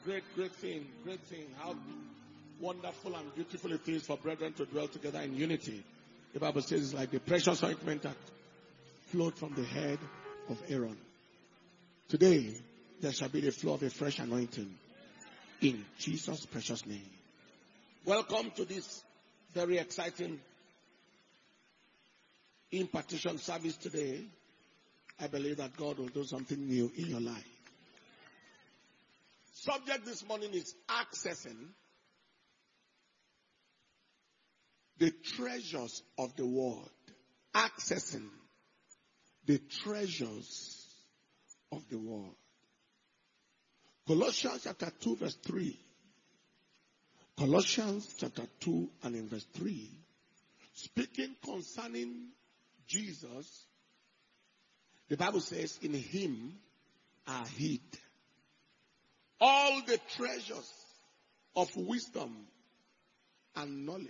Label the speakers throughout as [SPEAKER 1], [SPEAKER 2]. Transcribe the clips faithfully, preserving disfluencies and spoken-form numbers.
[SPEAKER 1] Great, great thing, great thing. How wonderful and beautiful it is for brethren to dwell together in unity. The Bible says it's like the precious ointment that flowed from the head of Aaron. Today, there shall be the flow of a fresh anointing in Jesus' precious name. Welcome to this very exciting impartition service today. I believe that God will do something new in your life. Subject this morning is accessing the treasures of the world. Accessing the treasures of the world. Colossians chapter two verse three. Colossians chapter two and in verse three. Speaking concerning Jesus, the Bible says in him are hid all the treasures of wisdom and knowledge.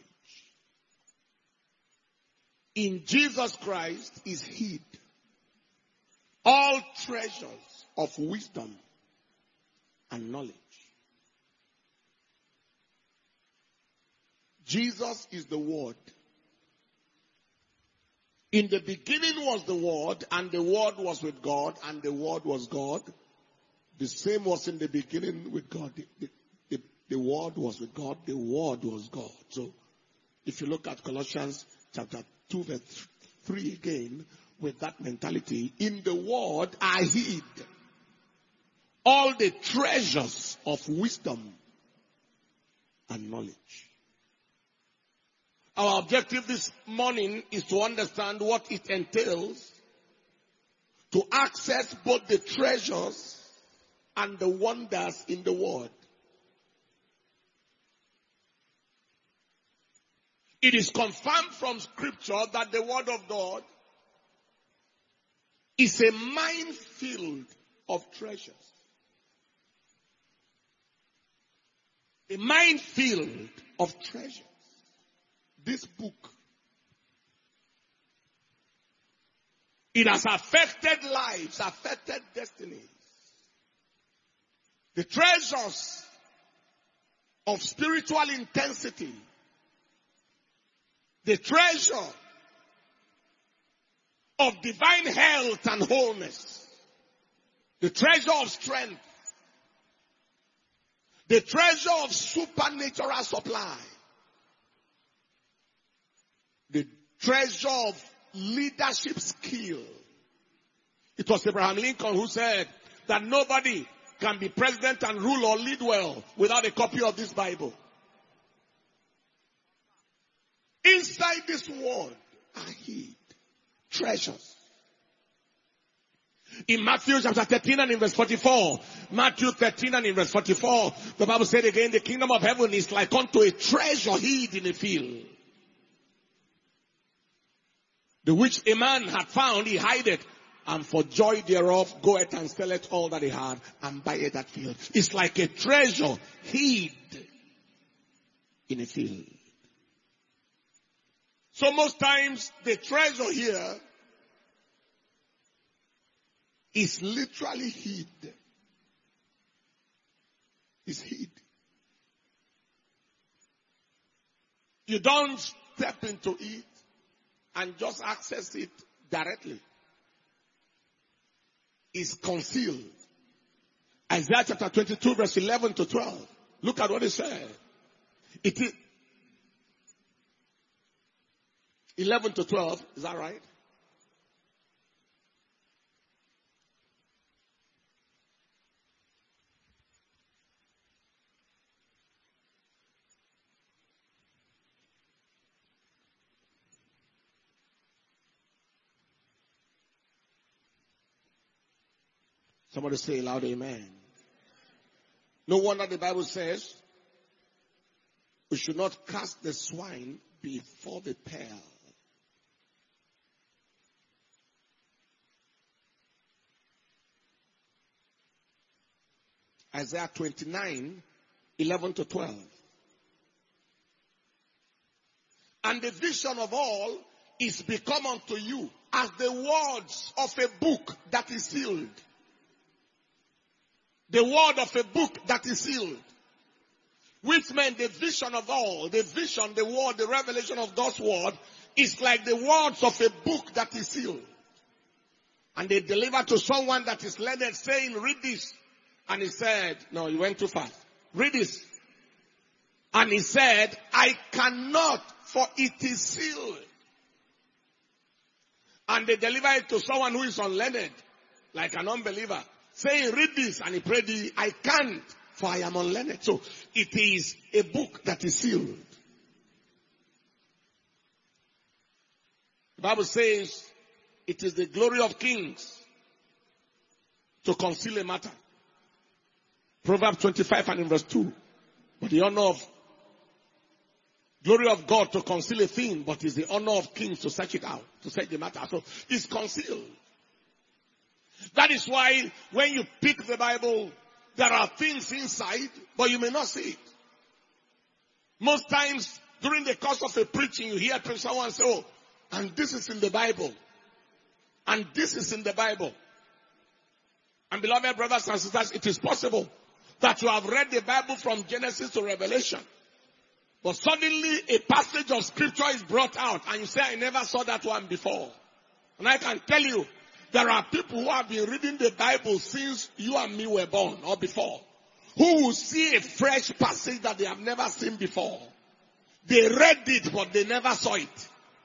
[SPEAKER 1] In Jesus Christ is hid all treasures of wisdom and knowledge. Jesus is the Word. In the beginning was the Word, and the Word was with God, and the Word was God. The same was in the beginning with God. The, the, the, the Word was with God. The Word was God. So, if you look at Colossians chapter two verse three again, with that mentality, in the Word are hid all the treasures of wisdom and knowledge. Our objective this morning is to understand what it entails to access both the treasures and the wonders in the Word. It is confirmed from Scripture that the Word of God is a minefield of treasures. A minefield of treasures. This book, it has affected lives, affected destinies. The treasures of spiritual intensity, the treasure of divine health and wholeness, the treasure of strength, the treasure of supernatural supply, the treasure of leadership skill. It was Abraham Lincoln who said that nobody can be president and rule or lead well without a copy of this Bible. Inside this word are hid treasures. In Matthew chapter thirteen and in verse forty-four, Matthew thirteen and in verse forty-four, the Bible said again, the kingdom of heaven is like unto a treasure hid in a field, the which a man had found, he hid it, and for joy thereof goeth and selleth all that he had and buyeth that field. It's like a treasure hid in a field. So most times the treasure here is literally hid. It's hid. You don't step into it and just access it directly. Is concealed. Isaiah chapter twenty-two verse eleven to twelve. Look at what it said. It is eleven to twelve. Is that right? Somebody say loud amen. No wonder the Bible says we should not cast the swine before the pail. Isaiah twenty-nine, eleven to twelve. And the vision of all is become unto you as the words of a book that is sealed. The word of a book that is sealed. Which meant the vision of all, the vision, the word, the revelation of God's word is like the words of a book that is sealed. And they deliver to someone that is learned saying, read this. And he said, no, you went too fast. Read this. And he said, I cannot, for it is sealed. And they deliver it to someone who is unlearned, like an unbeliever, saying, read this. And he prayed, I can't, for I am unlearned. So it is a book that is sealed. The Bible says, it is the glory of kings to conceal a matter. Proverbs twenty-five and in verse two. But the honor of glory of God to conceal a thing, but it's the honor of kings to search it out, to search the matter. So it's concealed. That is why when you pick the Bible, there are things inside, but you may not see it. Most times during the course of a preaching, you hear someone say, oh, and this is in the Bible. And this is in the Bible. And beloved brothers and sisters, it is possible that you have read the Bible from Genesis to Revelation. But suddenly a passage of scripture is brought out and you say, I never saw that one before. And I can tell you, there are people who have been reading the Bible since you and me were born or before, who will see a fresh passage that they have never seen before. They read it, but they never saw it.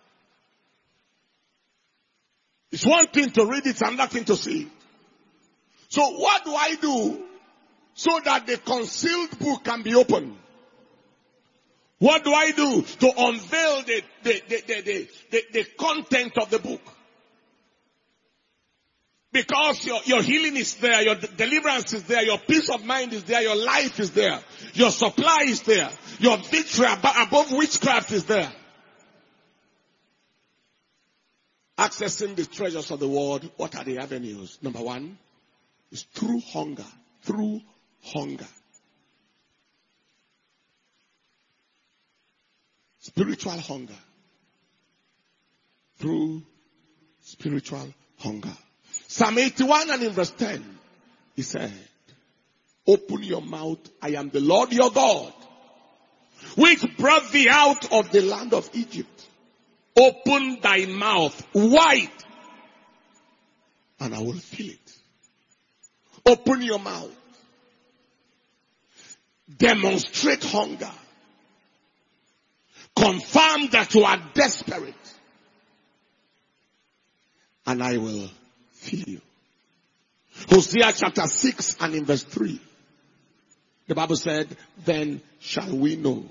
[SPEAKER 1] It's one thing to read it, another thing to see it. So what do I do so that the concealed book can be opened? What do I do to unveil the, the, the, the, the, the, the content of the book? Because your, your healing is there, your deliverance is there, your peace of mind is there, your life is there, your supply is there, your victory above witchcraft is there. Accessing the treasures of the world, what are the avenues? Number one is through hunger. Through hunger. Spiritual hunger. Through spiritual hunger. Psalm eighty-one and in verse ten, he said, open your mouth, I am the Lord your God, which brought thee out of the land of Egypt. Open thy mouth wide, and I will fill it. Open your mouth. Demonstrate hunger. Confirm that you are desperate, and I will fill you. Hosea chapter six and in verse three. The Bible said, then shall we know.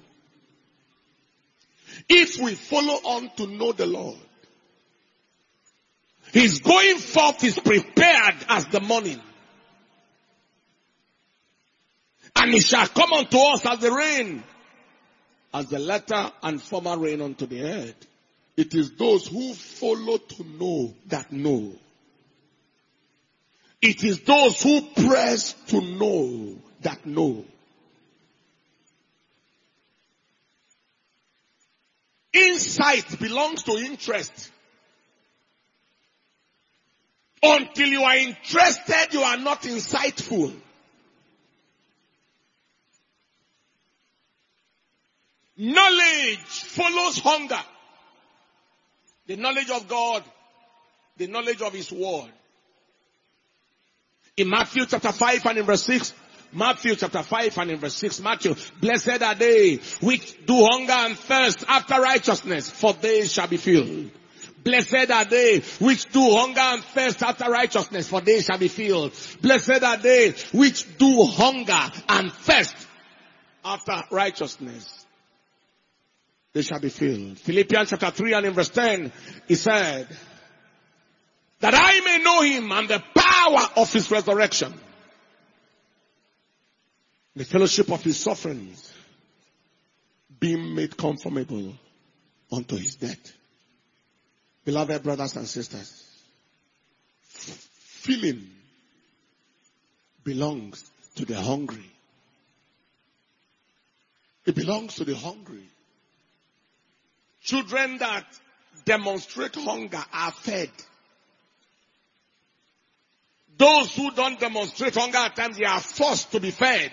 [SPEAKER 1] If we follow on to know the Lord, His going forth is prepared as the morning. And He shall come unto us as the rain, as the latter and former rain unto the earth. It is those who follow to know that know. It is those who press to know that know. Insight belongs to interest. Until you are interested, you are not insightful. Knowledge follows hunger. The knowledge of God, the knowledge of His word. In Matthew chapter five and in verse six, Matthew chapter five and in verse six, Matthew, blessed are they which do hunger and thirst after righteousness, for they shall be filled. Blessed are they which do hunger and thirst after righteousness, for they shall be filled. Blessed are they which do hunger and thirst after righteousness, they shall be filled. Philippians chapter three and in verse ten, he said, that I may know Him and the power of His resurrection, the fellowship of His sufferings, being made conformable unto His death. Beloved brothers and sisters, filling belongs to the hungry. It belongs to the hungry. Children that demonstrate hunger are fed. Those who don't demonstrate hunger at times, they are forced to be fed.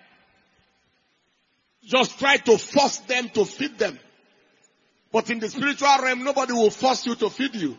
[SPEAKER 1] Just try to force them to feed them. But in the spiritual realm, nobody will force you to feed you.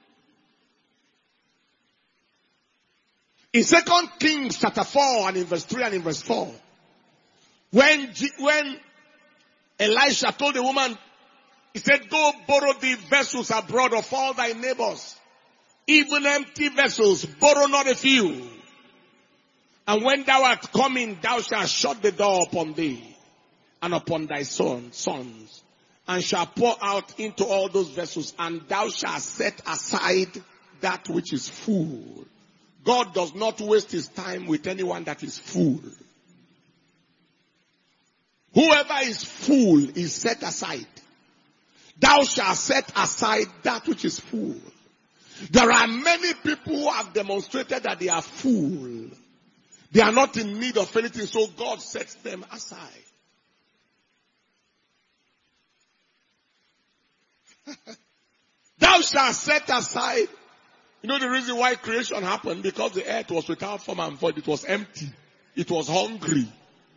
[SPEAKER 1] In Second Kings chapter four and in verse three and in verse four, when, G- when Elisha told the woman, he said, go borrow the vessels abroad of all thy neighbors, even empty vessels, borrow not a few. And when thou art coming, thou shalt shut the door upon thee and upon thy son, sons, and shall pour out into all those vessels, and thou shalt set aside that which is full. God does not waste his time with anyone that is full. Whoever is full is set aside. Thou shalt set aside that which is full. There are many people who have demonstrated that they are full. They are not in need of anything, so God sets them aside. Thou shalt set aside. You know the reason why creation happened? Because the earth was without form and void. It was empty. It was hungry.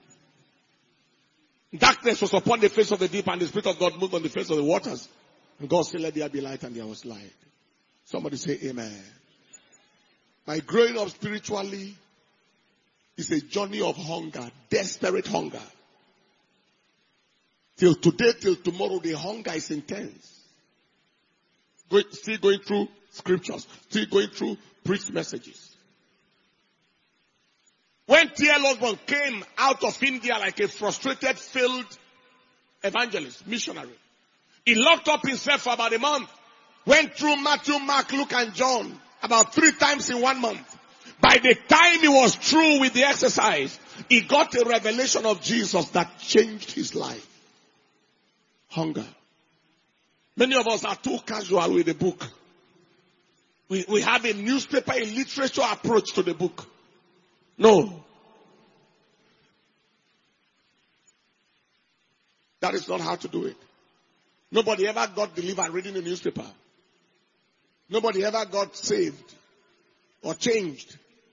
[SPEAKER 1] Darkness was upon the face of the deep, and the Spirit of God moved on the face of the waters. And God said, let there be light, and there was light. Somebody say amen. My growing up spiritually is a journey of hunger, desperate hunger. Till today, till tomorrow, the hunger is intense. Go, still going through scriptures, still going through preached messages. When T L Osborne came out of India like a frustrated, failed evangelist, missionary, he locked up himself for about a month, went through Matthew, Mark, Luke, and John about three times in one month. By the time he was through with the exercise, he got a revelation of Jesus that changed his life. Hunger. Many of us are too casual with the book. We, we have a newspaper, a literature approach to the book. No. That is not how to do it. Nobody ever got delivered reading a newspaper. Nobody ever got saved or changed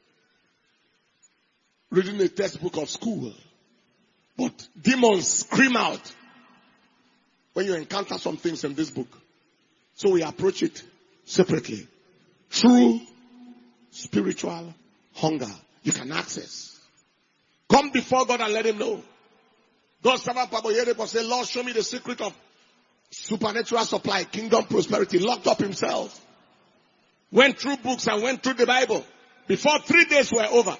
[SPEAKER 1] reading a textbook of school. But demons scream out when you encounter some things in this book. So we approach it separately. True spiritual hunger you can access. Come before God and let him know. God's servant Pablo Yerepo said, Lord, show me the secret of supernatural supply, kingdom prosperity. Locked up himself. Went through books and went through the Bible. Before three days were over,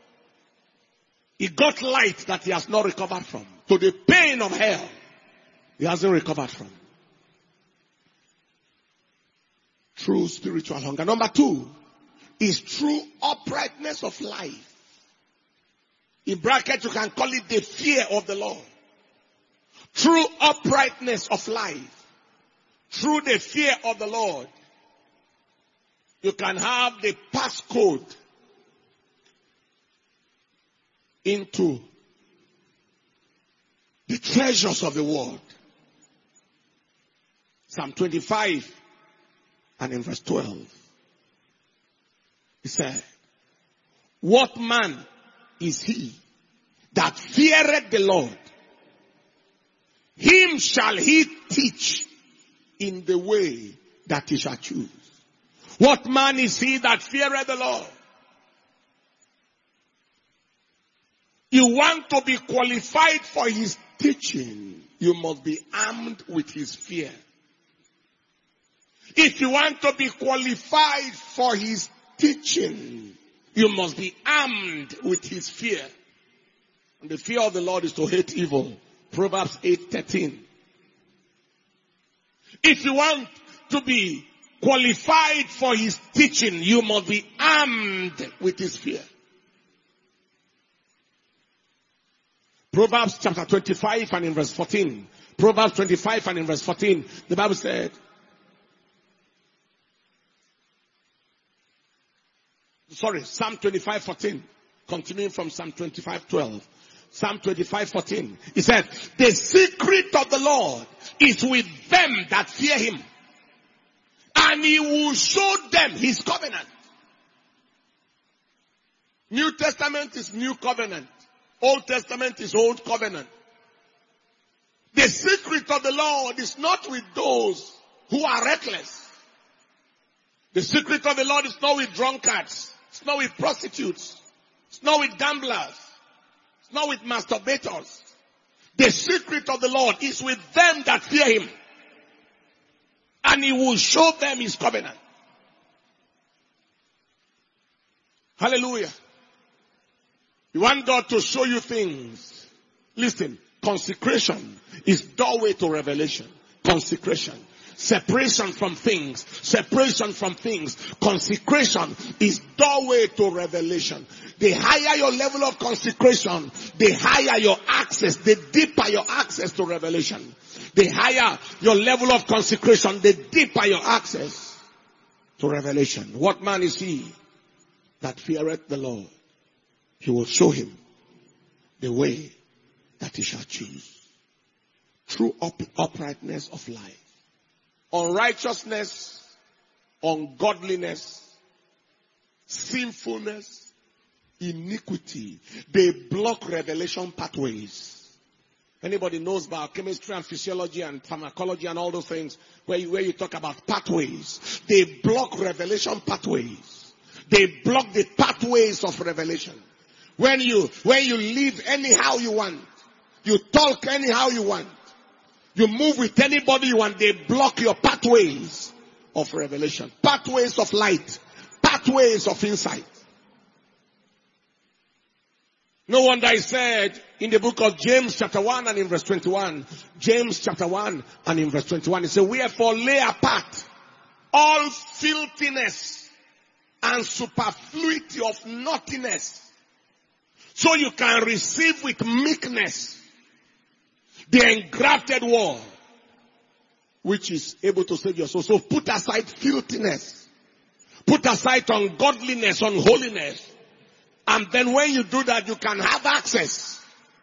[SPEAKER 1] he got light that he has not recovered from. To the pain of hell, he hasn't recovered from. True spiritual hunger. Number two is true uprightness of life. In brackets, you can call it the fear of the Lord. True uprightness of life. Through the fear of the Lord, you can have the passcode into the treasures of the world. Psalm twenty-five and in verse twelve. He said, what man is he that feareth the Lord? Him shall he teach in the way that he shall choose. What man is he that feareth the Lord? You want to be qualified for his teaching, you must be armed with his fear. If you want to be qualified for his teaching, you must be armed with his fear. And the fear of the Lord is to hate evil. Proverbs eight thirteen. If you want to be qualified for his teaching, you must be armed with his fear. Proverbs chapter twenty-five and in verse fourteen. Proverbs twenty-five and in verse fourteen. The Bible said, sorry, Psalm twenty-five fourteen. Continuing from Psalm twenty-five twelve. Psalm twenty-five fourteen. He said, the secret of the Lord is with them that fear him, and he will show them his covenant. New Testament is New Covenant. Old Testament is Old Covenant. The secret of the Lord is not with those who are reckless. The secret of the Lord is not with drunkards. It's not with prostitutes. It's not with gamblers. It's not with masturbators. The secret of the Lord is with them that fear him. And he will show them his covenant. Hallelujah. You want God to show you things. Listen, consecration is doorway to revelation. Consecration. Separation from things. Separation from things. Consecration is doorway to revelation. The higher your level of consecration, the higher your access, the deeper your access to revelation. The higher your level of consecration, the deeper your access to revelation. What man is he that feareth the Lord? He will show him the way that he shall choose. True up, uprightness of life. Unrighteousness, ungodliness, sinfulness, iniquity. They block revelation pathways. Anybody knows biochemistry and physiology and pharmacology and all those things where you, where you talk about pathways. They block revelation pathways. They block the pathways of revelation. When you, when you live anyhow you want, you talk anyhow you want, you move with anybody you want, they block your pathways of revelation, pathways of light, pathways of insight. No wonder he said in the book of James chapter one and in verse twenty-one, James chapter one and in verse twenty-one, he said, wherefore lay apart all filthiness and superfluity of naughtiness, so you can receive with meekness the engrafted word, which is able to save your soul. So put aside filthiness. Put aside ungodliness, unholiness. And then when you do that, you can have access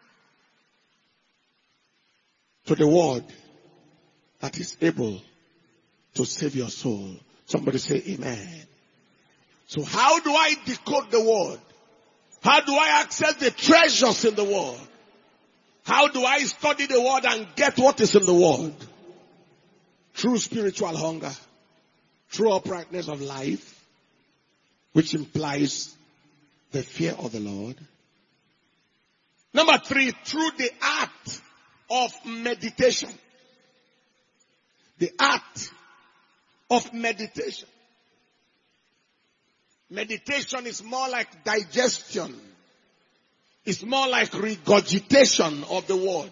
[SPEAKER 1] to the word that is able to save your soul. Somebody say amen. So how do I decode the word? How do I access the treasures in the word? How do I study the word and get what is in the word? True spiritual hunger. True uprightness of life, which implies the fear of the Lord. Number three, through the art of meditation. The art of meditation. Meditation is more like digestion. It's more like regurgitation of the word.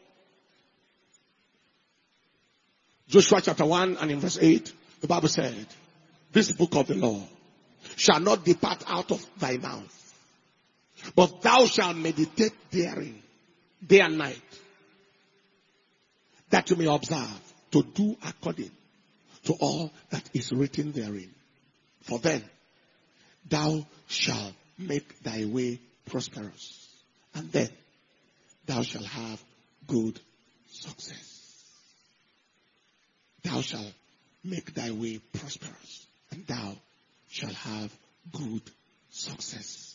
[SPEAKER 1] Joshua chapter one and in verse eight, the Bible said, this book of the law shall not depart out of thy mouth, but thou shalt meditate therein day and night, that you may observe to do according to all that is written therein. For then thou shalt make thy way prosperous, and then thou shalt have good success. Thou shalt make thy way prosperous, and thou shall have good success.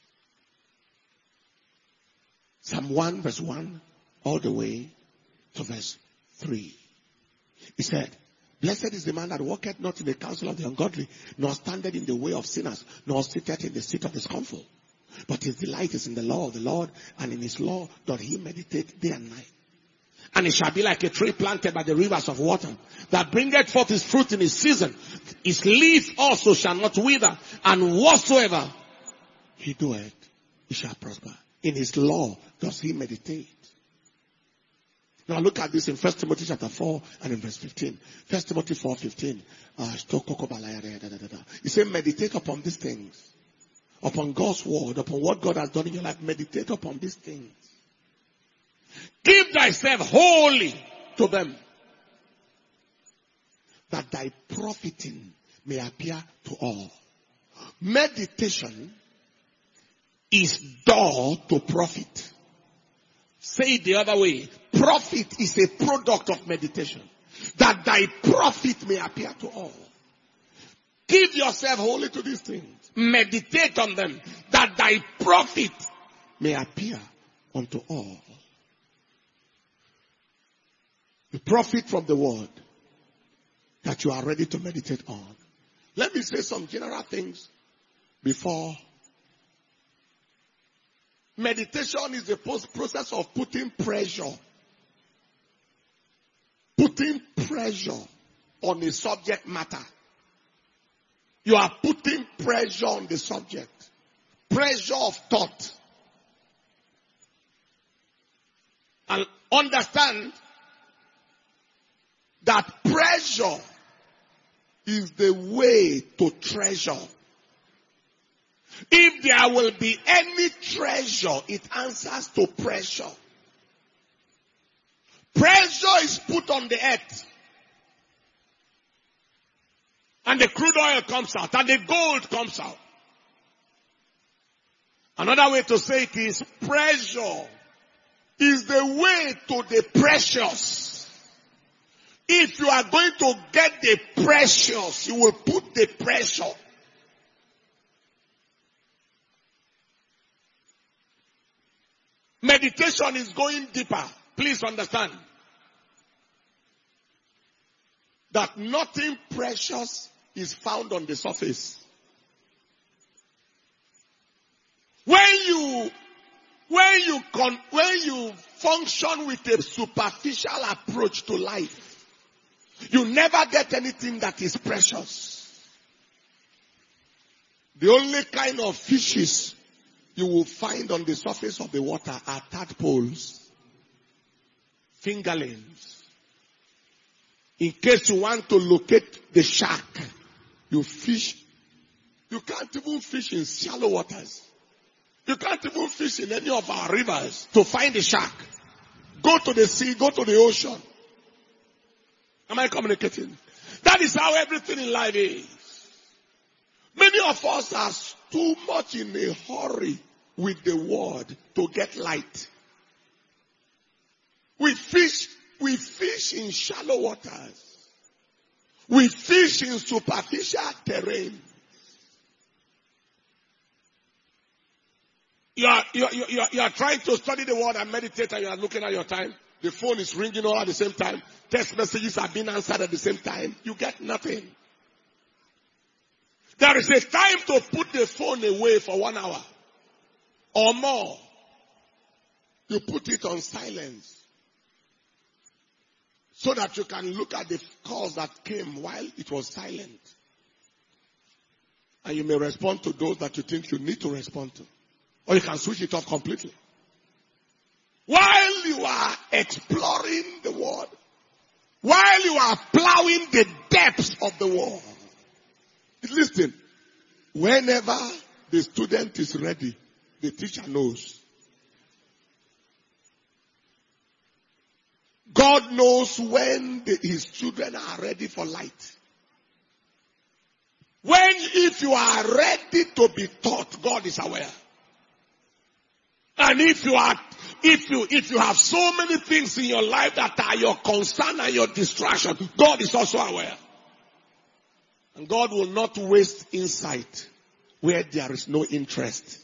[SPEAKER 1] Psalm one verse one all the way to verse three. He said, blessed is the man that walketh not in the counsel of the ungodly, nor standeth in the way of sinners, nor sitteth in the seat of the scornful. But his delight is in the law of the Lord, and in his law doth he meditate day and night. And it shall be like a tree planted by the rivers of water, that bringeth forth his fruit in his season. His leaf also shall not wither, and whatsoever he doeth, he shall prosper. In his law does he meditate. Now look at this in First Timothy chapter four and in verse fifteen. First Timothy four fifteen. Uh, he said, meditate upon these things. Upon God's word, upon what God has done in your life. Meditate upon these things. Give thyself wholly to them, that thy profiting may appear to all. Meditation is door to profit. Say it the other way. Profit is a product of meditation. That thy profit may appear to all. Give yourself wholly to these things. Meditate on them, that thy profit may appear unto all. The profit from the word that you are ready to meditate on. Let me say some general things before. Meditation is the process of putting pressure. Putting pressure on a subject matter. You are putting pressure on the subject. Pressure of thought. And understand that pressure is the way to treasure. If there will be any treasure, it answers to pressure. Pressure is put on the earth. And the crude oil comes out. And the gold comes out. Another way to say it is pressure is the way to the precious. If you are going to get the precious, you will put the pressure. Meditation is going deeper. Please understand that nothing precious is found on the surface. When you, when you, con, when you function with a superficial approach to life, you never get anything that is precious. The only kind of fishes you will find on the surface of the water are tadpoles, fingerlings. In case you want to locate the shark, you fish. You can't even fish in shallow waters. You can't even fish in any of our rivers to find the shark. Go to the sea, go to the ocean. Am I communicating? That is how everything in life is. Many of us are too much in a hurry with the word to get light. We fish, we fish in shallow waters. We fish in superficial terrain. You are, you, are, you, are, you are trying to study the word and meditate and you are looking at your time. The phone is ringing all at the same time. Text messages are being answered at the same time. You get nothing. There is a time to put the phone away for one hour or more. You put it on silence so that you can look at the calls that came while it was silent. And you may respond to those that you think you need to respond to. Or you can switch it off completely. While you are exploring the word, while you are plowing the depths of the word, listen, whenever the student is ready, the teacher knows. God knows when the, his children are ready for light. When, if you are ready to be taught, God is aware. And if you are, if you, if you have so many things in your life that are your concern and your distraction, God is also aware. And God will not waste insight where there is no interest.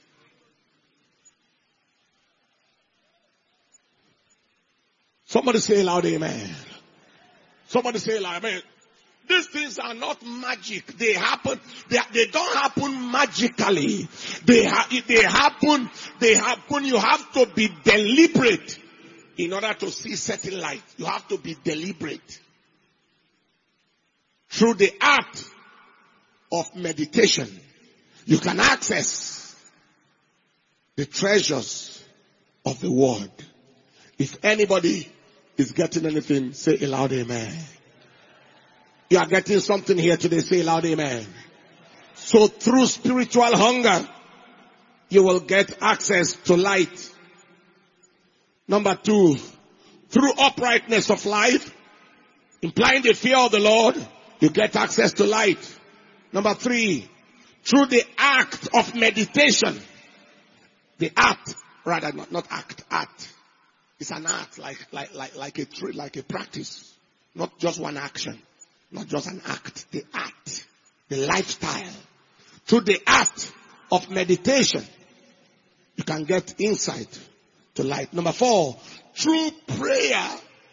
[SPEAKER 1] Somebody say loud amen. Somebody say loud amen. These things are not magic. They happen. They, they don't happen magically. They, ha, they happen. They happen. You have to be deliberate in order to see certain light. You have to be deliberate. Through the act of meditation, you can access the treasures of the word. If anybody is getting anything, say aloud amen. You are getting something here today, say loud amen. So through spiritual hunger, you will get access to light. Number two, through uprightness of life, implying the fear of the Lord, you get access to light. Number three, through the act of meditation, the act, rather not, not act, act. It's an act, like, like, like, like a, like a practice, not just one action. Not just an act, the act the lifestyle, through the act of meditation, you can get insight to light. Number four, through prayer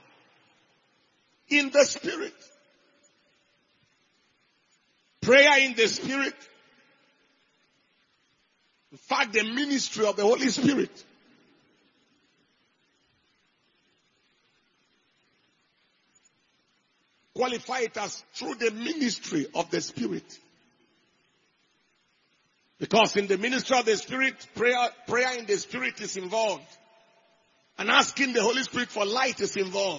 [SPEAKER 1] in the Spirit. Prayer in the Spirit. In fact, the ministry of the Holy Spirit. Qualify it as through the ministry of the Spirit. Because in the ministry of the Spirit, prayer, prayer in the Spirit is involved. And asking the Holy Spirit for light is involved.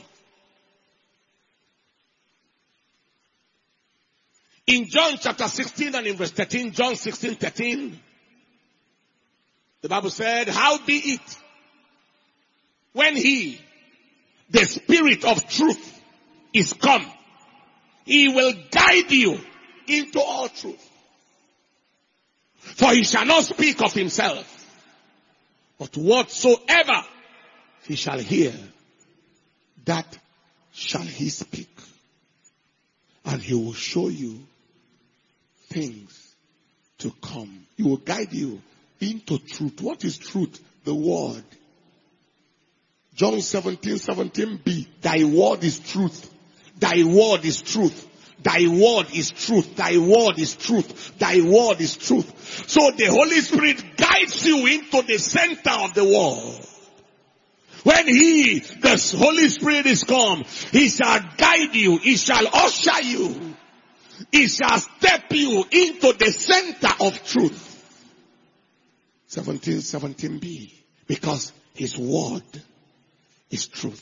[SPEAKER 1] In John chapter sixteen and in verse thirteen, John sixteen, thirteen, the Bible said, how be it when he, the Spirit of truth, is come, he will guide you into all truth. For he shall not speak of himself, but whatsoever he shall hear, that shall he speak. And he will show you things to come. He will guide you into truth. What is truth? The word. John seventeen, seventeen b. Thy word is truth. Thy word is truth. Thy word is truth. Thy word is truth. Thy word is truth. So the Holy Spirit guides you into the center of the world. When he, the Holy Spirit is come, he shall guide you. He shall usher you. He shall step you into the center of truth. seventeen, seventeen b. Because his word is truth.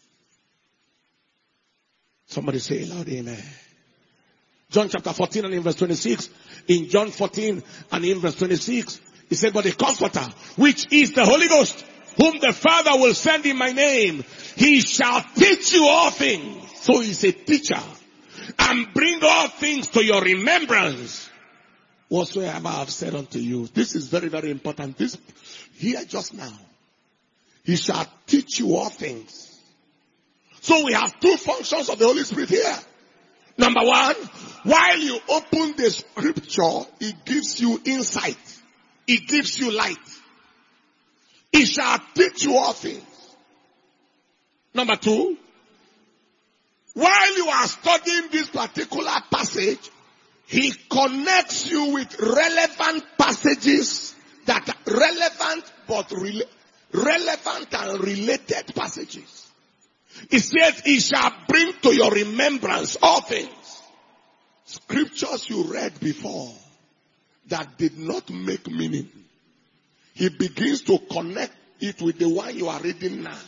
[SPEAKER 1] Somebody say loud amen. John chapter fourteen and in verse twenty-six. In John fourteen and in verse twenty-six, he said, but the Comforter, which is the Holy Ghost, whom the Father will send in my name, he shall teach you all things. So he's a teacher. And bring all things to your remembrance, whatsoever I have said unto you. This is very, very important. This here just now. He shall teach you all things. So we have two functions of the Holy Spirit here. Number one, while you open the scripture, it gives you insight. It gives you light. He shall teach you all things. Number two, while you are studying this particular passage, he connects you with relevant passages that are relevant but rela- relevant and related passages. He says he shall bring to your remembrance all things. Scriptures you read before that did not make meaning. He begins to connect it with the one you are reading now.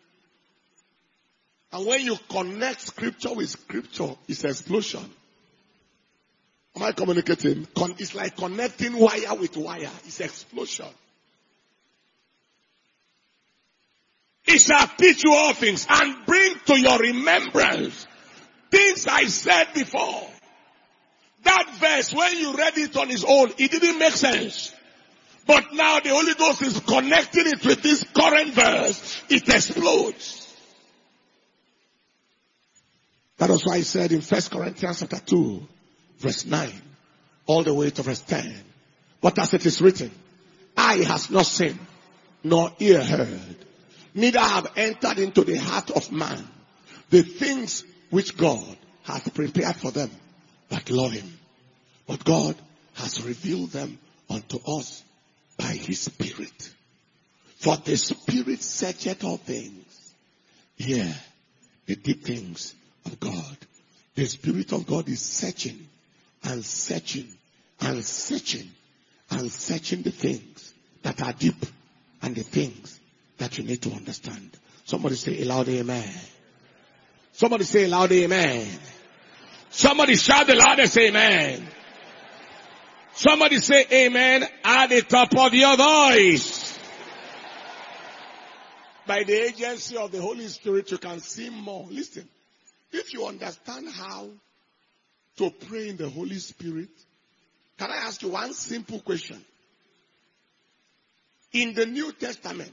[SPEAKER 1] And when you connect scripture with scripture, it's an explosion. Am I communicating? It's like connecting wire with wire. It's an explosion. He shall teach you all things and bring to your remembrance things I said before. That verse, when you read it on its own, it didn't make sense. But now the Holy Ghost is connecting it with this current verse. It explodes. That was why he said in First Corinthians chapter two, verse nine, all the way to verse ten. But as it is written, eye has not seen, nor ear heard, neither have entered into the heart of man the things which God hath prepared for them that love him. But God has revealed them unto us by his Spirit. For the Spirit searcheth all things, yeah, the deep things of God. The Spirit of God is searching and searching and searching and searching the things that are deep and the things that you need to understand. Somebody say loud amen. Somebody say loud amen. Somebody shout the loudest amen. Somebody say amen at the top of your voice. By the agency of the Holy Spirit, you can see more. Listen, if you understand how to pray in the Holy Spirit, can I ask you one simple question? In the New Testament,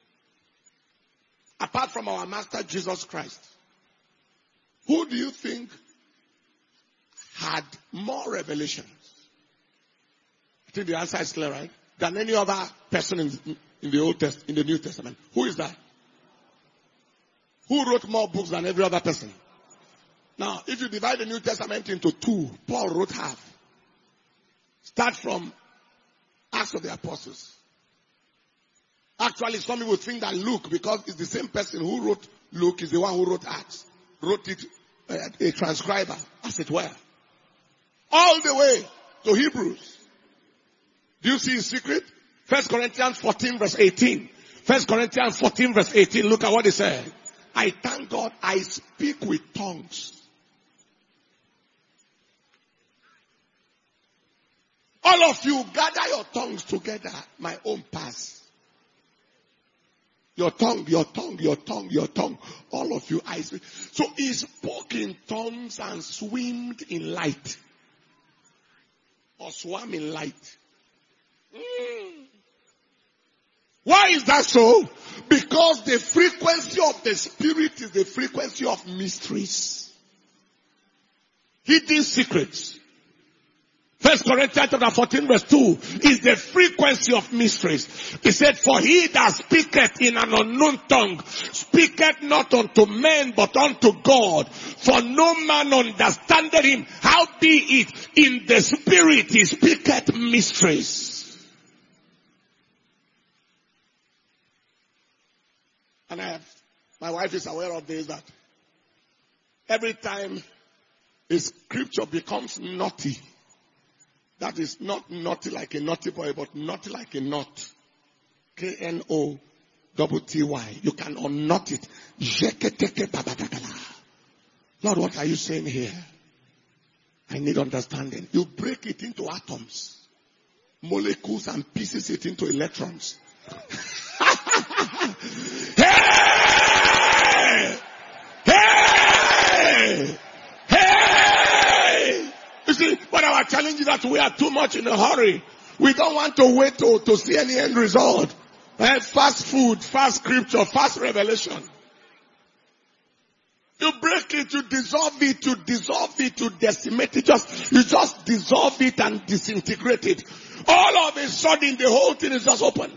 [SPEAKER 1] apart from our Master Jesus Christ, who do you think had more revelations. I think the answer is clear, right? Than any other person in, in the Old Test, in the New Testament. Who is that? Who wrote more books than every other person? Now, if you divide the New Testament into two, Paul wrote half. Start from Acts of the Apostles. Actually, some people think that Luke, because it's the same person who wrote Luke, is the one who wrote Acts. Wrote it, uh, a transcriber, as it were. All the way to Hebrews. Do you see his secret? First Corinthians fourteen verse eighteen. First Corinthians fourteen verse eighteen. Look at what he said. I thank God I speak with tongues. All of you gather your tongues together. My own pass. Your tongue, your tongue, your tongue, your tongue. All of you, I speak. So he spoke in tongues and swimmed in light. Or swam in light. Mm. Why is that so? Because the frequency of the Spirit is the frequency of mysteries. Hidden secrets. First Corinthians chapter fourteen verse two is the frequency of mysteries. He said, for he that speaketh in an unknown tongue speaketh not unto men but unto God. For no man understandeth him. How be it in the Spirit he speaketh mysteries. And I have, my wife is aware of this, that every time a scripture becomes naughty, that is not naughty like a naughty boy, but naughty like a knot. K N O T T Y. You can unknot it. Lord, what are you saying here? I need understanding. You break it into atoms, molecules, and pieces it into electrons. Hey! Hey! Hey! You see, but our challenge is that we are too much in a hurry. We don't want to wait to, to see any end result. Right? Fast food, fast scripture, fast revelation. You break it, you dissolve it, you dissolve it, you decimate it, just, you just dissolve it and disintegrate it. All of a sudden the whole thing is just open.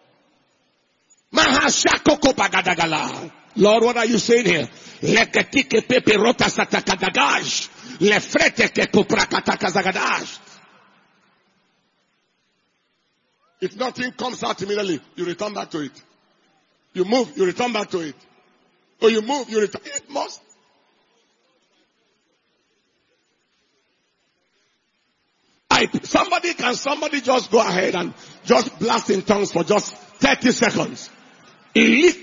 [SPEAKER 1] Lord, what are you saying here? If nothing comes out immediately, you return back to it. You move, you return back to it. Or you move, you return. It must. I, somebody, can somebody just go ahead and just blast in tongues for just thirty seconds? If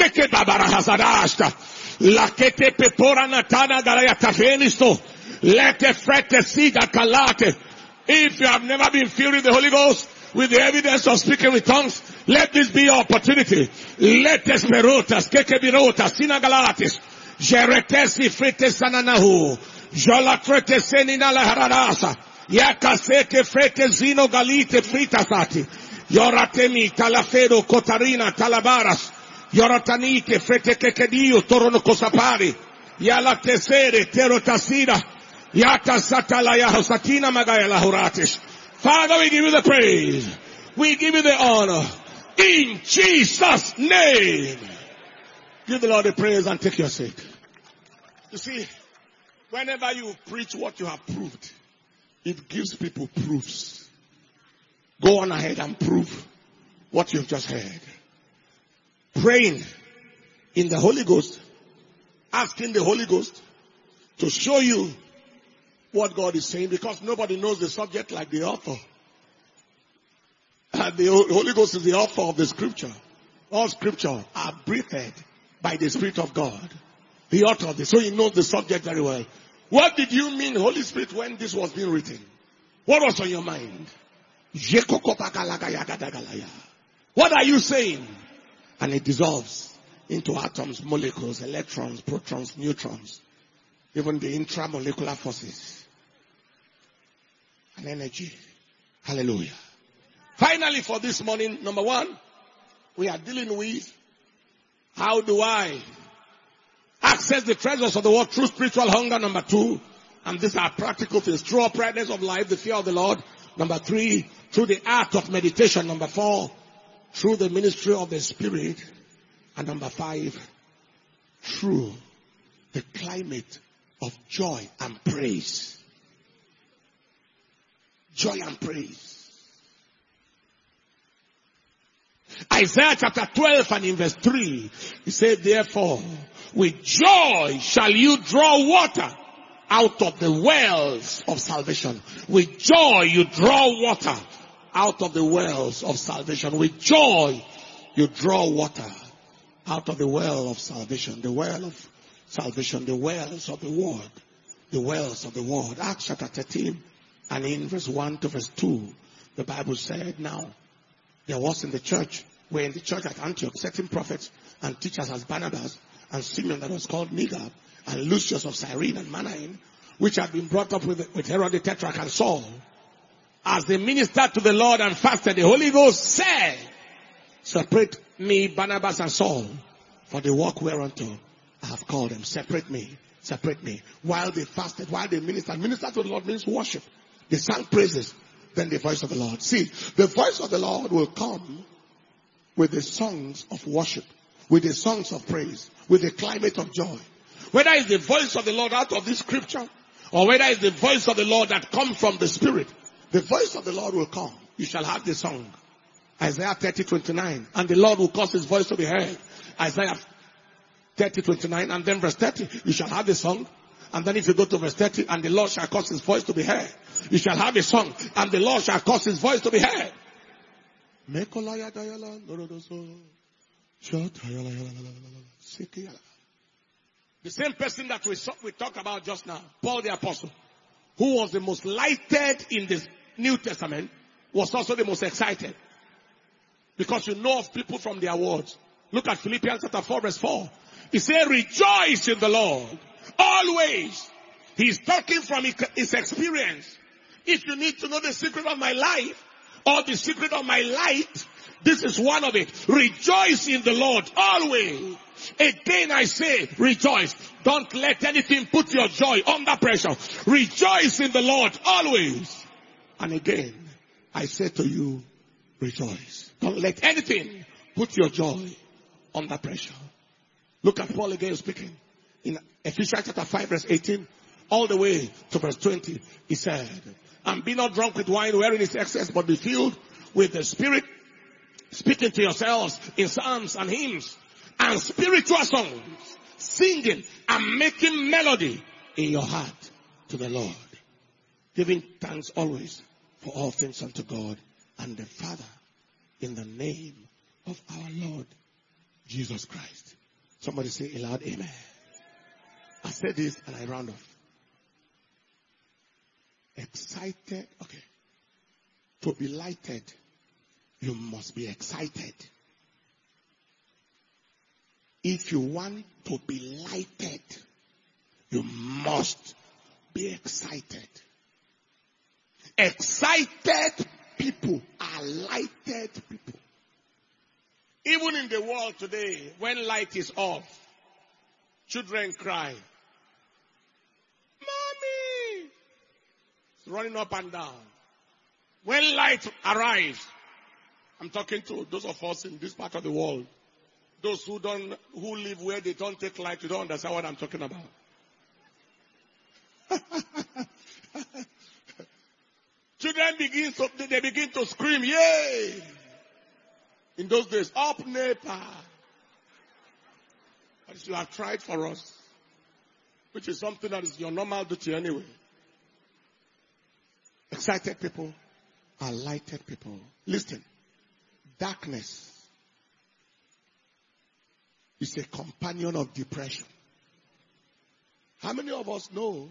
[SPEAKER 1] you have never been filled with the Holy Ghost, with the evidence of speaking with tongues, let this be your opportunity. Let us perotas, kekebirotas, sinagalatis, jeretesi frete sananahu, jolatrete senina la haradasa, yakasete frete zino galite fritasati, yoratemi talafero kotarina talabaras, yoratanike frete kekedio torono kosapari, yalatesere terotasira, yatasatala yahosatina magaya lahuratis. Father, we give you the praise. We give you the honor. In Jesus' name. Give the Lord the praise and take your seat. You see, whenever you preach what you have proved, it gives people proofs. Go on ahead and prove what you've just heard. Praying in the Holy Ghost, asking the Holy Ghost to show you what God is saying, because nobody knows the subject like the author. And the Holy Ghost is the author of the scripture. All scripture are breathed by the Spirit of God. The author of this. So he knows the subject very well. What did you mean, Holy Spirit, when this was being written? What was on your mind? What are you saying? And it dissolves into atoms, molecules, electrons, protons, neutrons, even the intramolecular forces. And energy. Hallelujah. Finally, for this morning, number one, we are dealing with how do I access the treasures of the world through spiritual hunger. Number two, And these are practical things. Through uprightness of life, the fear of the Lord. Number three, through the art of meditation. Number four, through the ministry of the Spirit. And number five, through the climate of joy and praise. Joy and praise. Isaiah chapter twelve and in verse three, he said, therefore, with joy shall you draw water out of the wells of salvation. With joy you draw water out of the wells of salvation. With joy you draw water out of the well of salvation. The well of salvation, the wells of the word. The wells of the word. Acts chapter thirteen and in verse one to verse two, the Bible said, now, there was in the church, where in the church at Antioch, certain prophets and teachers as Barnabas and Simeon that was called Niger, and Lucius of Cyrene and Manaen, which had been brought up with, with Herod the Tetrarch and Saul. As they ministered to the Lord and fasted, the Holy Ghost said, separate me, Barnabas and Saul, for the work whereunto I have called them. Separate me, separate me. While they fasted, while they ministered, minister to the Lord means worship. They sang praises. Then the voice of the Lord. See, the voice of the Lord will come with the songs of worship, with the songs of praise, with the climate of joy. Whether it's the voice of the Lord out of this scripture, or whether it's the voice of the Lord that comes from the Spirit, the voice of the Lord will come. You shall have the song. Isaiah thirty twenty-nine. And the Lord will cause his voice to be heard. Isaiah thirty twenty-nine. And then verse thirty. You shall have the song. And then if you go to verse thirty, and the Lord shall cause his voice to be heard. You shall have a song, and the Lord shall cause his voice to be heard. The same person that we, saw, we talked about just now, Paul the Apostle, who was the most lighted in the New Testament, was also the most excited. Because you know of people from their words. Look at Philippians chapter four verse four. He said, rejoice in the Lord always. He's talking from his experience. If you need to know the secret of my life or the secret of my light, this is one of it. Rejoice in the Lord always. Again I say, rejoice. Don't let anything put your joy under pressure. Rejoice in the Lord always. And again, I say to you, rejoice. Don't let anything put your joy under pressure. Look at Paul again speaking. In Ephesians chapter five verse eighteen, all the way to verse twenty, he said, and be not drunk with wine wherein is excess, but be filled with the Spirit, speaking to yourselves in psalms and hymns and spiritual songs, singing and making melody in your heart to the Lord, giving thanks always for all things unto God and the Father, in the name of our Lord Jesus Christ. Somebody say aloud, amen. I said this and I round off. Excited, okay. To be lighted, you must be excited. If you want to be lighted, you must be excited. Excited people are lighted people. Even in the world today, when light is off, children cry. Mommy! It's running up and down. When light arrives, I'm talking to those of us in this part of the world. Those who don't, who live where they don't take light, you don't understand what I'm talking about. Children begin to, they begin to scream, yay! In those days, up NEPA. As you have tried for us, which is something that is your normal duty anyway. Excited people are lighted people. Listen, darkness is a companion of depression. How many of us know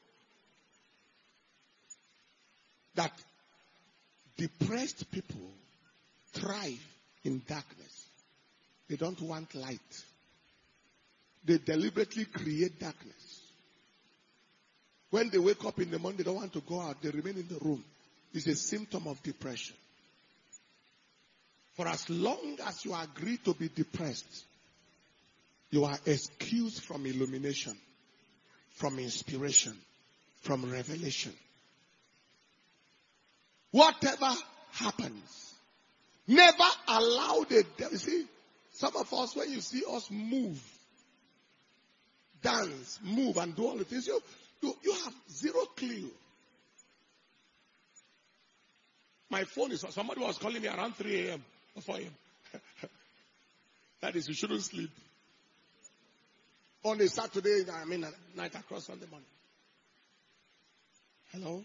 [SPEAKER 1] that depressed people thrive in darkness? They don't want light. They deliberately create darkness. When they wake up in the morning, they don't want to go out. They remain in the room. It's a symptom of depression. For as long as you agree to be depressed, you are excused from illumination, from inspiration, from revelation. Whatever happens, never allow the devil. See, some of us, when you see us move, dance, move, and do all the things, you, you, you have zero clue. My phone is, somebody was calling me around three a.m. or four a.m. That is, you shouldn't sleep. On a Saturday, I mean, night across Sunday morning. Hello?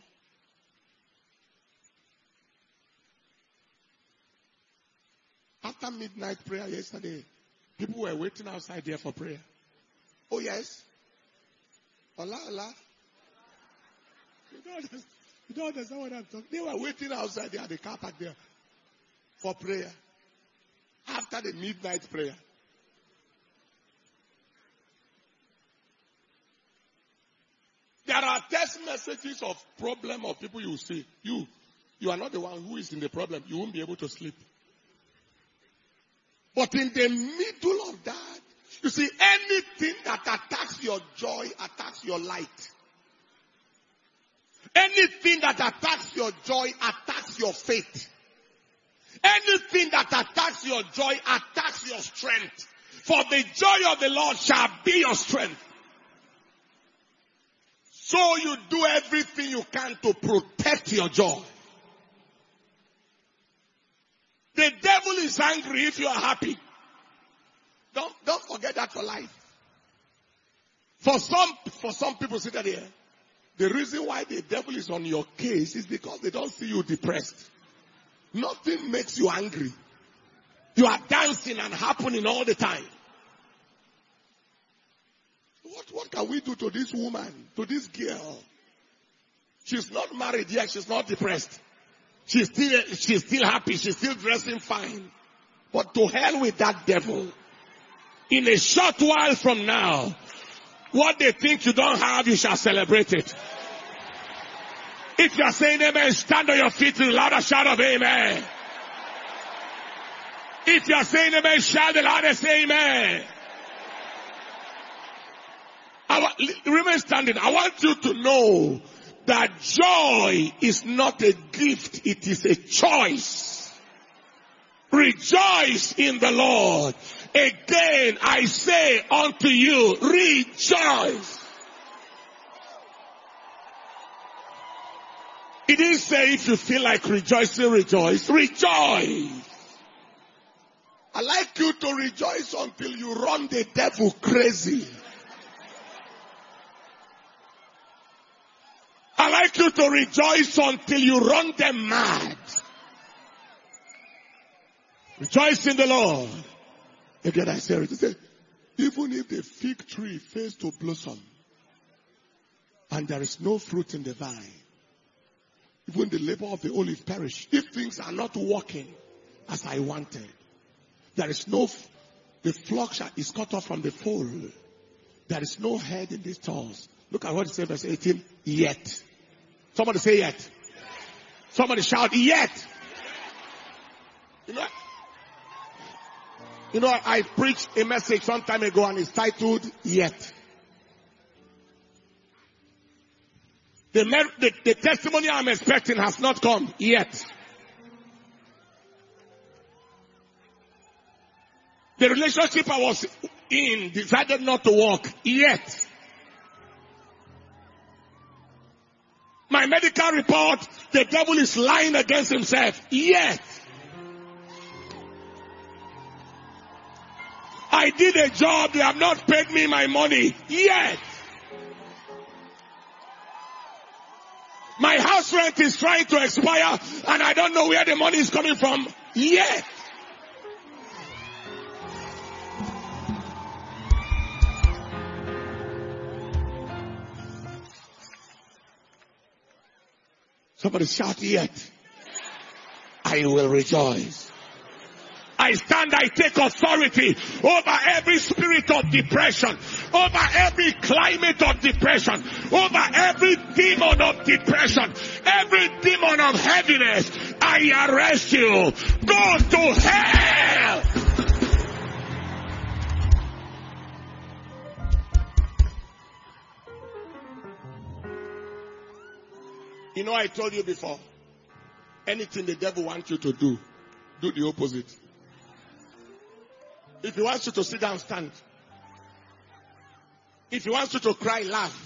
[SPEAKER 1] After midnight prayer yesterday, people were waiting outside there for prayer. Oh, yes? Allah, Allah. You don't understand, you don't understand what I'm talking. They were waiting outside there at the car park there for prayer. After the midnight prayer. There are text messages of problem of people you see. You, you are not the one who is in the problem. You won't be able to sleep. But in the middle of that, you see, anything that attacks your joy attacks your light. Anything that attacks your joy attacks your faith. Anything that attacks your joy attacks your strength. For the joy of the Lord shall be your strength. So you do everything you can to protect your joy. The devil is angry if you are happy. Don't, don't forget that for life. For some, for some people sitting here, the reason why the devil is on your case is because they don't see you depressed. Nothing makes you angry. You are dancing and happening all the time. What, what can we do to this woman, to this girl? She's not married yet, she's not depressed. She's still, she's still happy, she's still dressing fine. But to hell with that devil. In a short while from now, what they think you don't have, you shall celebrate it. If you are saying amen, stand on your feet with a louder shout of amen. If you are saying amen, shout the loudest amen. I want, remain standing. I want you to know that joy is not a gift, it is a choice. Rejoice in the Lord. Again, I say unto you, rejoice. He didn't say if you feel like rejoicing, rejoice. Rejoice. I like you to rejoice until you run the devil crazy. I like you to rejoice until you run them mad. Rejoice in the Lord. Again, I say, say, even if the fig tree fails to blossom and there is no fruit in the vine, even the labor of the olive perish. If things are not working as I wanted, there is no, the flock is cut off from the fold. There is no head in the stalls. Look at what it says, verse eighteen. Yet. Somebody say yet. Somebody shout yet. You know, you know, I preached a message some time ago and it's titled Yet. The, the, the testimony I'm expecting has not come yet. The relationship I was in decided not to work yet. My medical report, the devil is lying against himself yet. I did a job, they have not paid me my money yet. My house rent is trying to expire and I don't know where the money is coming from yet. Somebody shout yet. I will rejoice. I stand, I take authority over every spirit of depression, over every climate of depression, over every demon of depression, every demon of heaviness. I arrest you. Go to hell. You know, I told you before, anything the devil wants you to do, do the opposite. If he wants you to sit down, stand. If he wants you to cry, laugh.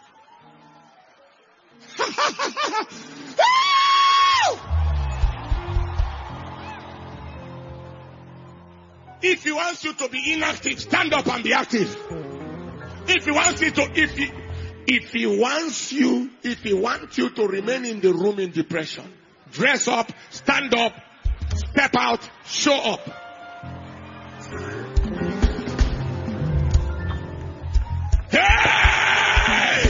[SPEAKER 1] If he wants you to be inactive, stand up and be active. If he wants you to, if he, if he wants you, if he wants you to remain in the room in depression, dress up, stand up, step out, show up. Hey!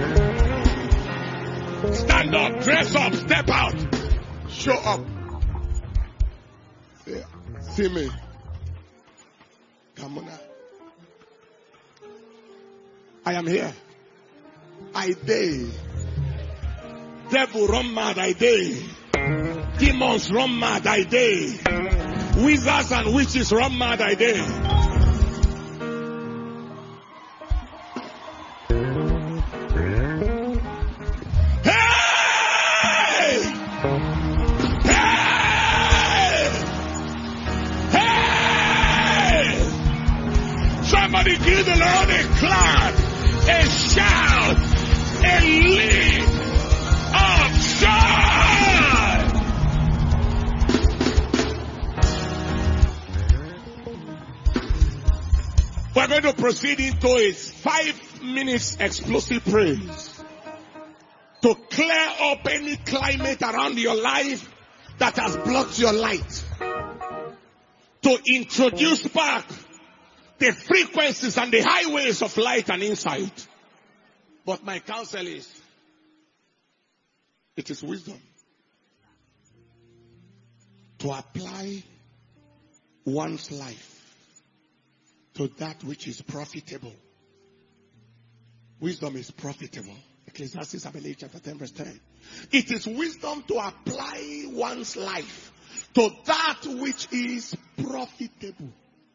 [SPEAKER 1] Stand up, dress up, step out, show up. Yeah. See me. Come on now. I am here. I day. Devil run mad, I day. Demons run mad, I day. Wizards and witches run mad, I day. Hey! Hey! Hey! Somebody give the Lord a clap, a shout, a leap of joy. We're going to proceed into a five minutes explosive praise to clear up any climate around your life that has blocked your light, to introduce back the frequencies and the highways of light and insight. But my counsel is, it is wisdom to apply one's life to that which is profitable. Wisdom is profitable. Ecclesiastes chapter ten verse ten. It is wisdom to apply one's life to that which is profitable.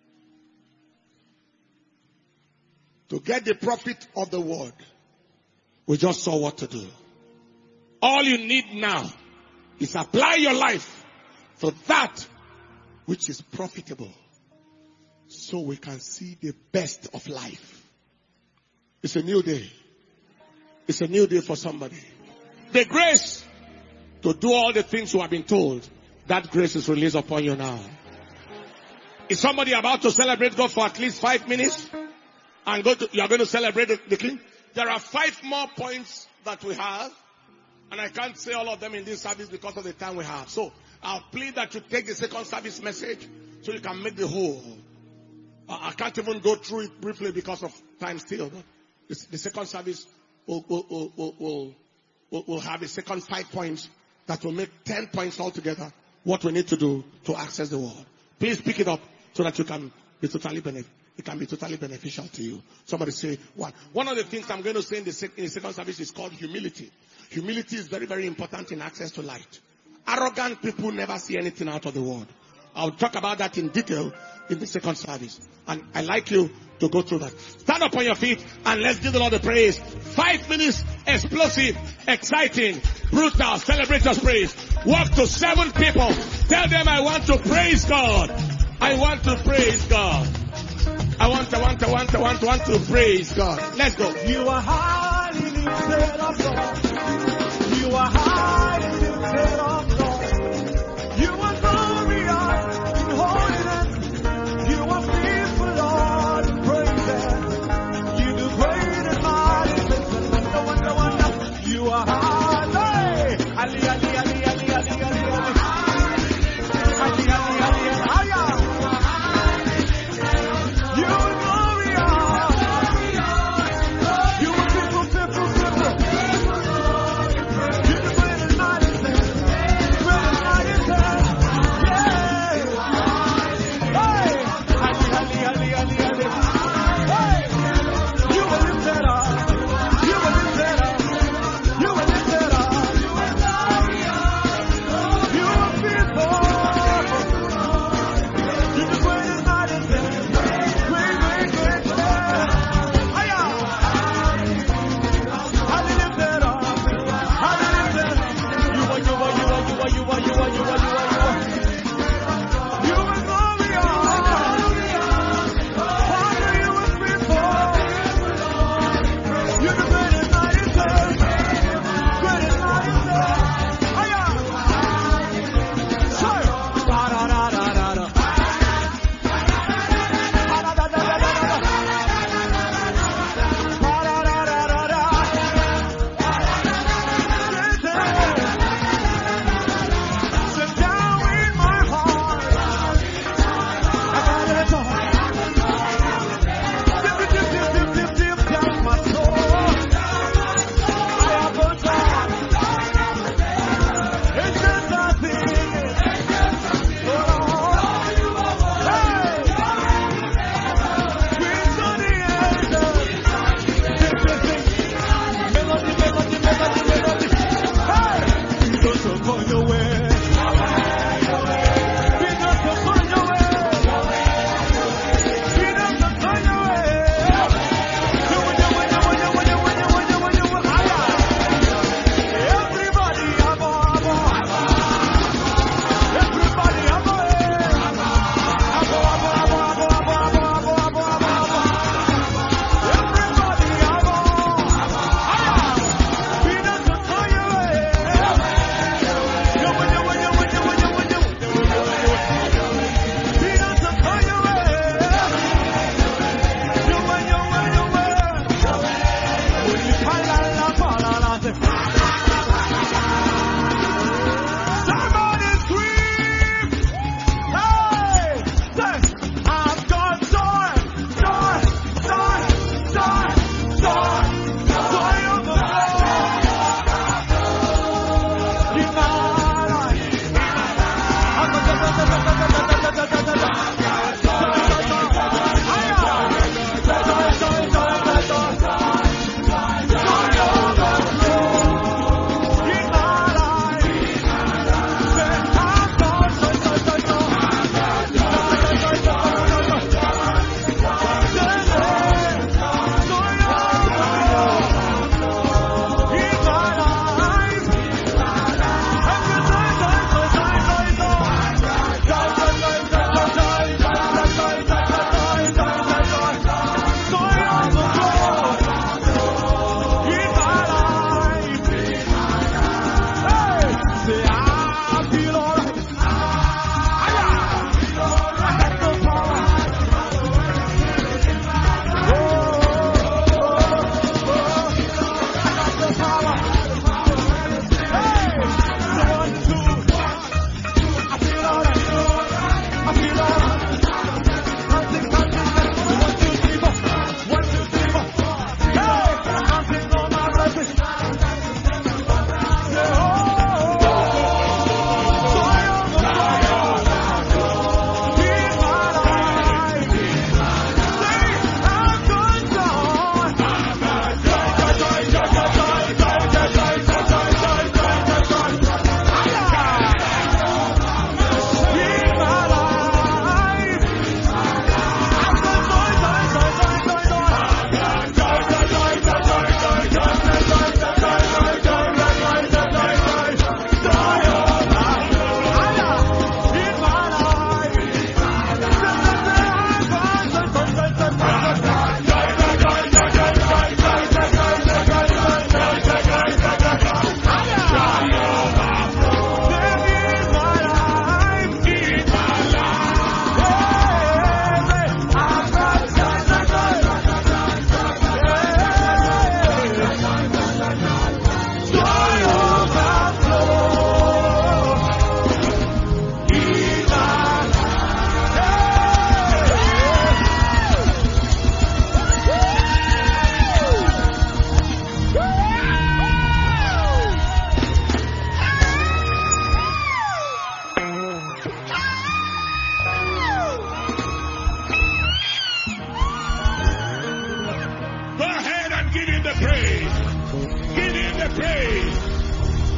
[SPEAKER 1] To get the profit of the word, we just saw what to do. All you need now is apply your life to that which is profitable, so we can see the best of life. It's a new day. It's a new day for somebody. The grace to do all the things you have been told, that grace is released upon you now. Is somebody about to celebrate God for at least five minutes? And go to, you are going to celebrate the, the king? There are five more points that we have. And I can't say all of them in this service because of the time we have. So I'll plead that you take the second service message so you can make the whole. I can't even go through it briefly because of time still. But the second service will, will, will, will, will, will have a second five points that will make ten points altogether. What we need to do to access the word. Please pick it up so that you can be totally benefit. It can be totally beneficial to you. Somebody say one. One of the things I'm going to say in the, sec- in the second service is called humility. Humility is very, very important in access to light. Arrogant people never see anything out of the word. I'll talk about that in detail in the second service. And I'd like you to go through that. Stand up on your feet and let's give the Lord a praise. Five minutes, explosive, exciting, brutal, celebrators praise. Walk to seven people. Tell them I want to praise God. I want to praise God. I want, I want, I want, I want, I want to praise God. Let's go.
[SPEAKER 2] You are highly lifted up, Lord. You are highly lifted up, Lord. You are glorious in holiness. You are fearful, Lord, in praises. You do great and mighty things. Wonder, wonder, wonder. You are highly, Ali, Ali, Ali, Ali, Ali, Ali, Ali, Ali, Ali, Ali, Ali, higher. You are glorious. You are fearful, fearful, fearful. You do great and mighty things.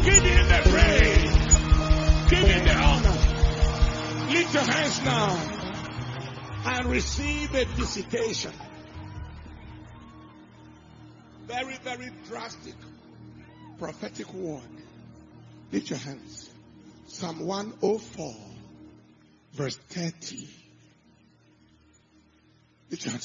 [SPEAKER 1] Give him the praise. Give him the honor. Lift your hands now and receive a visitation. Very, very drastic prophetic word. Lift your hands. Psalm one oh four, verse thirty. Lift your hands.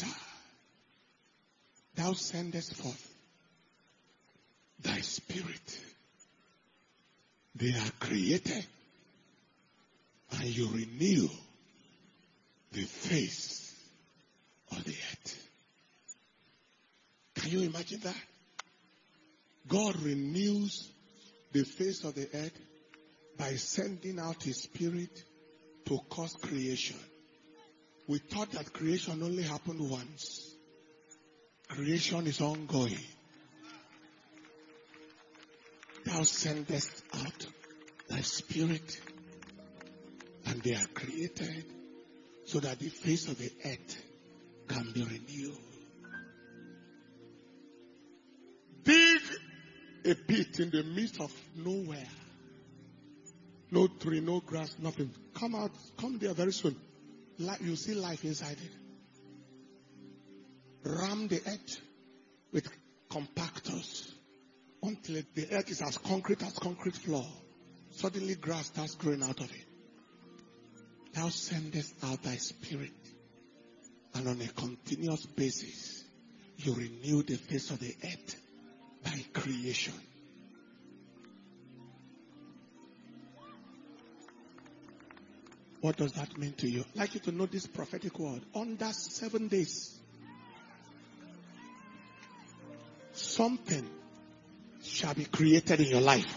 [SPEAKER 1] Thou sendest forth thy spirit. They are created, and you renew the face of the earth. Can you imagine that? God renews the face of the earth by sending out his spirit to cause creation. We thought that creation only happened once. Creation is ongoing. Thou sendest out thy spirit, and they are created so that the face of the earth can be renewed. Dig a pit in the midst of nowhere. No tree, no grass, nothing. Come out, come there very soon. You see life inside it. Ram the earth with compactors until the earth is as concrete as concrete floor. Suddenly grass starts growing out of it. Thou sendest out thy spirit, and on a continuous basis you renew the face of the earth by creation. What does that mean to you? I'd like you to know this prophetic word. Under seven days, something shall be created in your life.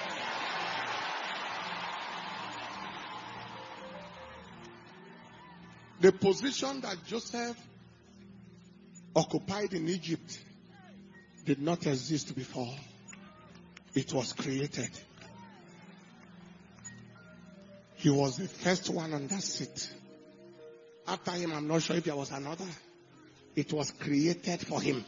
[SPEAKER 1] The position that Joseph occupied in Egypt did not exist before. It was created. He was the first one on that seat. After him, I'm not sure if there was another. It was created for him.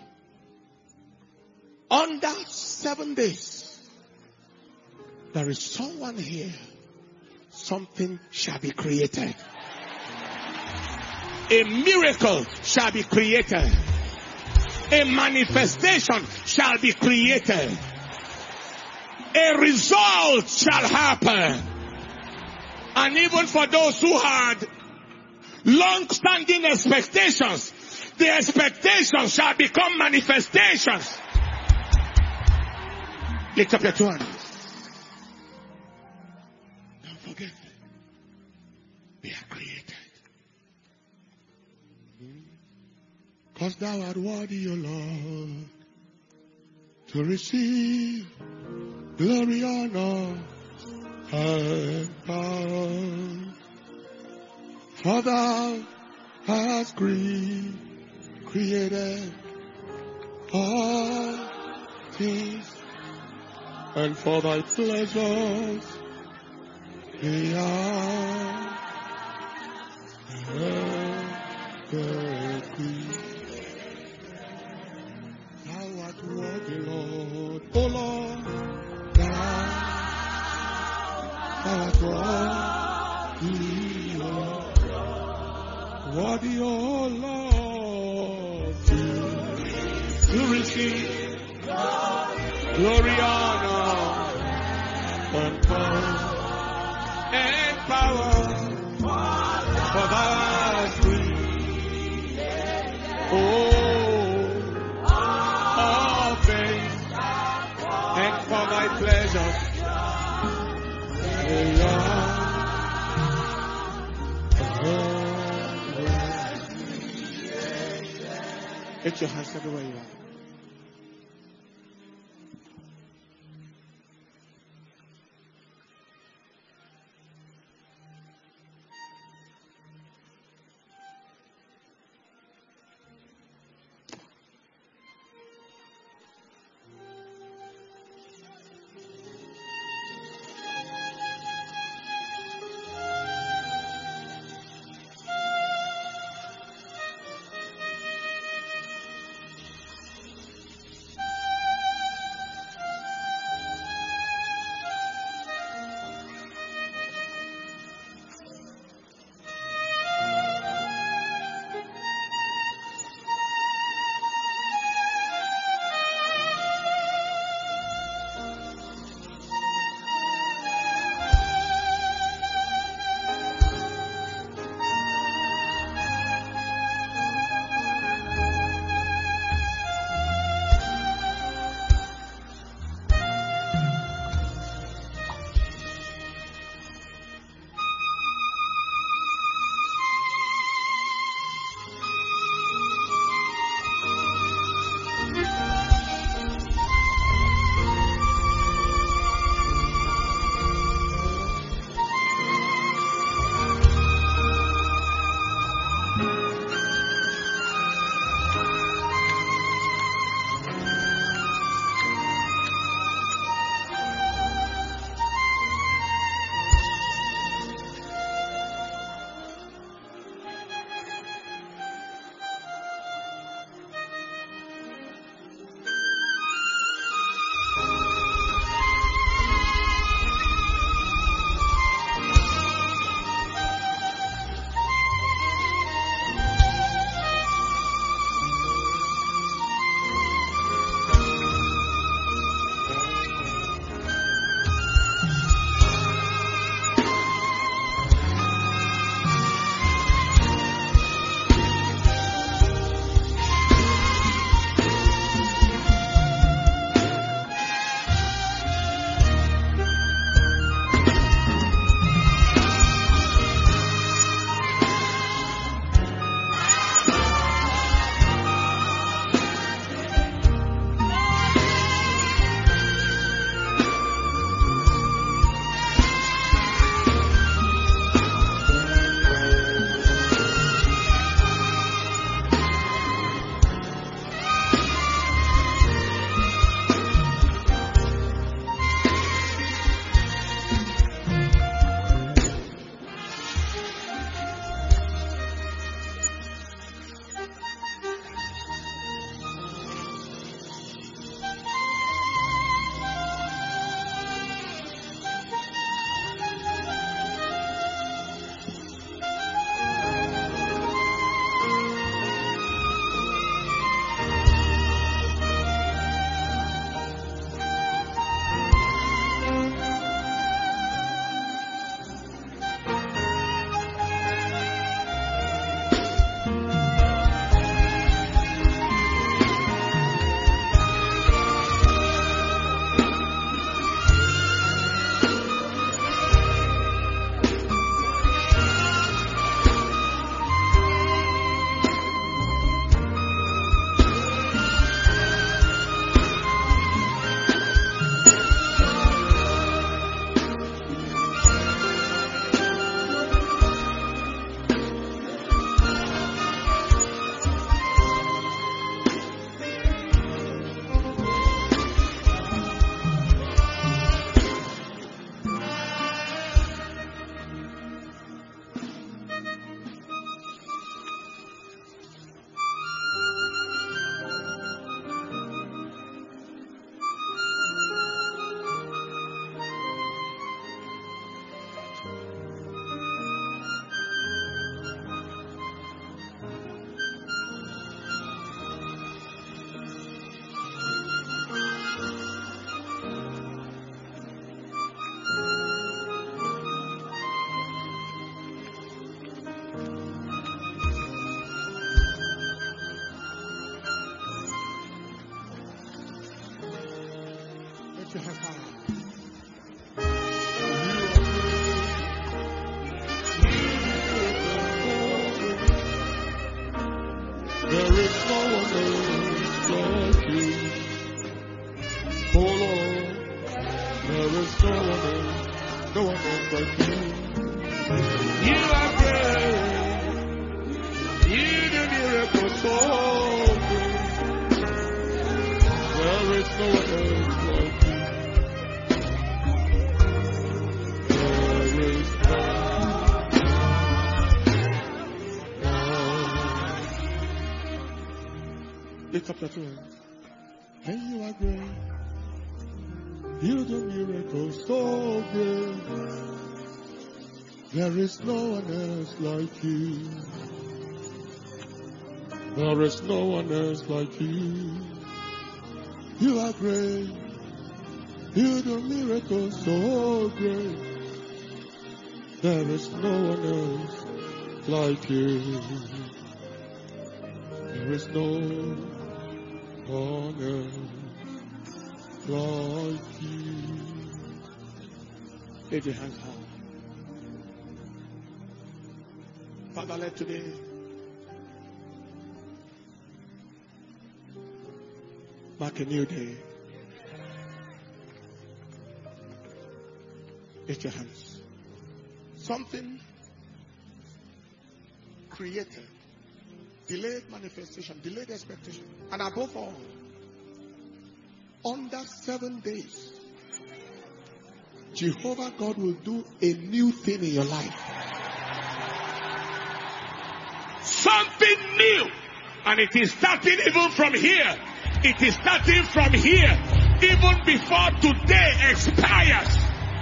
[SPEAKER 1] Under seven days, there is someone here. Something shall be created. A miracle shall be created. A manifestation shall be created. A result shall happen. And even for those who had long-standing expectations, the expectations shall become manifestations. Lift up your two hands. Don't forget, we are created. Because thou art worthy, O Lord, to receive glory, honor, and power. For thou hast cre- created all things, and for thy pleasures they are perfect. Thou art worthy, Lord, O Lord, thou, thou art worthy, Lord, worthy, O Lord, to, to receive glory, honor, and power, and power, for thou hast created all, all things, and for thy pleasure, they are Lift your hands everywhere you are. Lift your hands high. There is no one else like you. Oh Lord, there is no one else, no one else like you. You are great. You do miracles so great. There is no one else like you. There is no Lift up your two hands. And you are great. You do miracles so great. There is no one else like you. There is no one else like you. You are great. You do miracles so great. There is no one else like you. There is no one else like you. Lift your hands high. Father, let today mark a new day. Lift your hands. Something created, delayed manifestation, delayed expectation, and above all, under seven days, Jehovah God will do a new thing in your life. Something new. And it is starting even from here. It is starting from here. Even before today expires.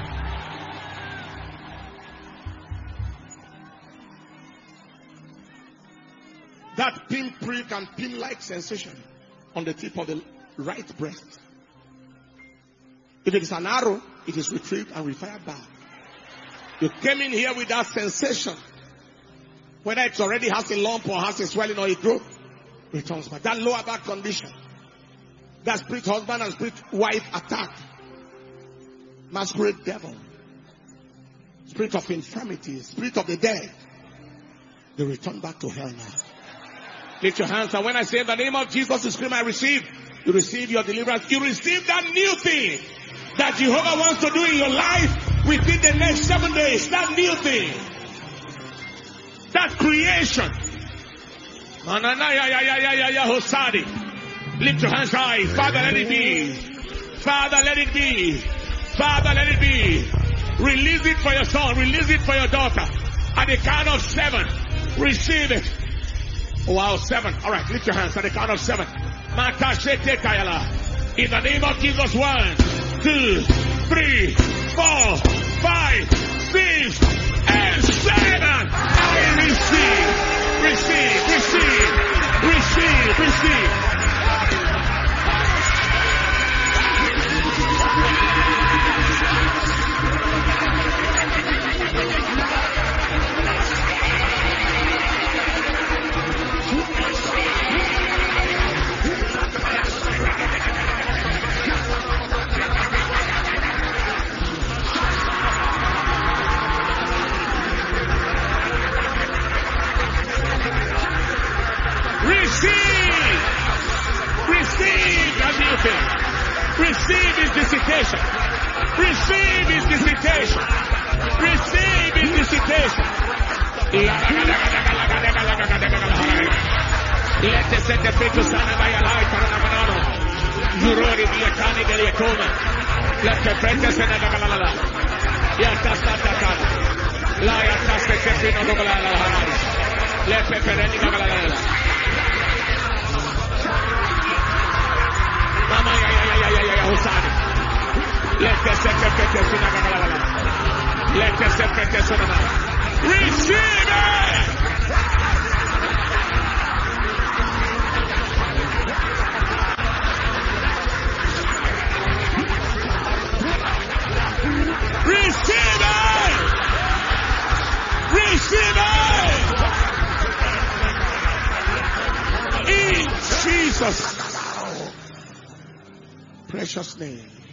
[SPEAKER 1] That pinprick and pin-like sensation on the tip of the right breast. If it is an arrow, it is retrieved and refired back. You came in here with that sensation. Whether it already has a lump or has a swelling or a growth, returns back. That lower back condition. That spirit husband and spirit wife attack. Masquerade devil. Spirit of infirmity. Spirit of the dead. They return back to hell now. Lift your hands, and when I say in the name of Jesus, you scream, I receive. You receive your deliverance. You receive that new thing that Jehovah wants to do in your life within the next seven days. That new thing. That creation. Lift your hands high. Father, let it be. Father, let it be. Father, let it be. Release it for your son. Release it for your daughter. At the count of seven, receive it. Wow, seven. All right, lift your hands at the count of seven. In the name of Jesus, one, two, three, four, five, six, and seven. I receive, receive, receive, receive, receive. Receive his visitation. Receive his visitation. Receive his visitation. Let the set the faith to stand by your life. You already be a tiny day coma. Let the precious and the galala. Yatasata. La Yatasta Kefino Galala. Let the Fereni Galala. Mama, ya, ya, ya, ya, ya, Hosani. Let the secretary Sunagala. Let the secretary Sunagala. Receive it! Receive it! Receive it! In Jesus' precious name.